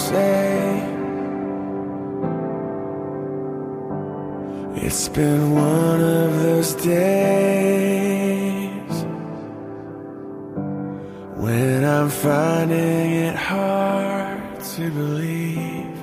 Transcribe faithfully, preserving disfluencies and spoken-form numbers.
say. It's been one of those days when I'm finding it hard to believe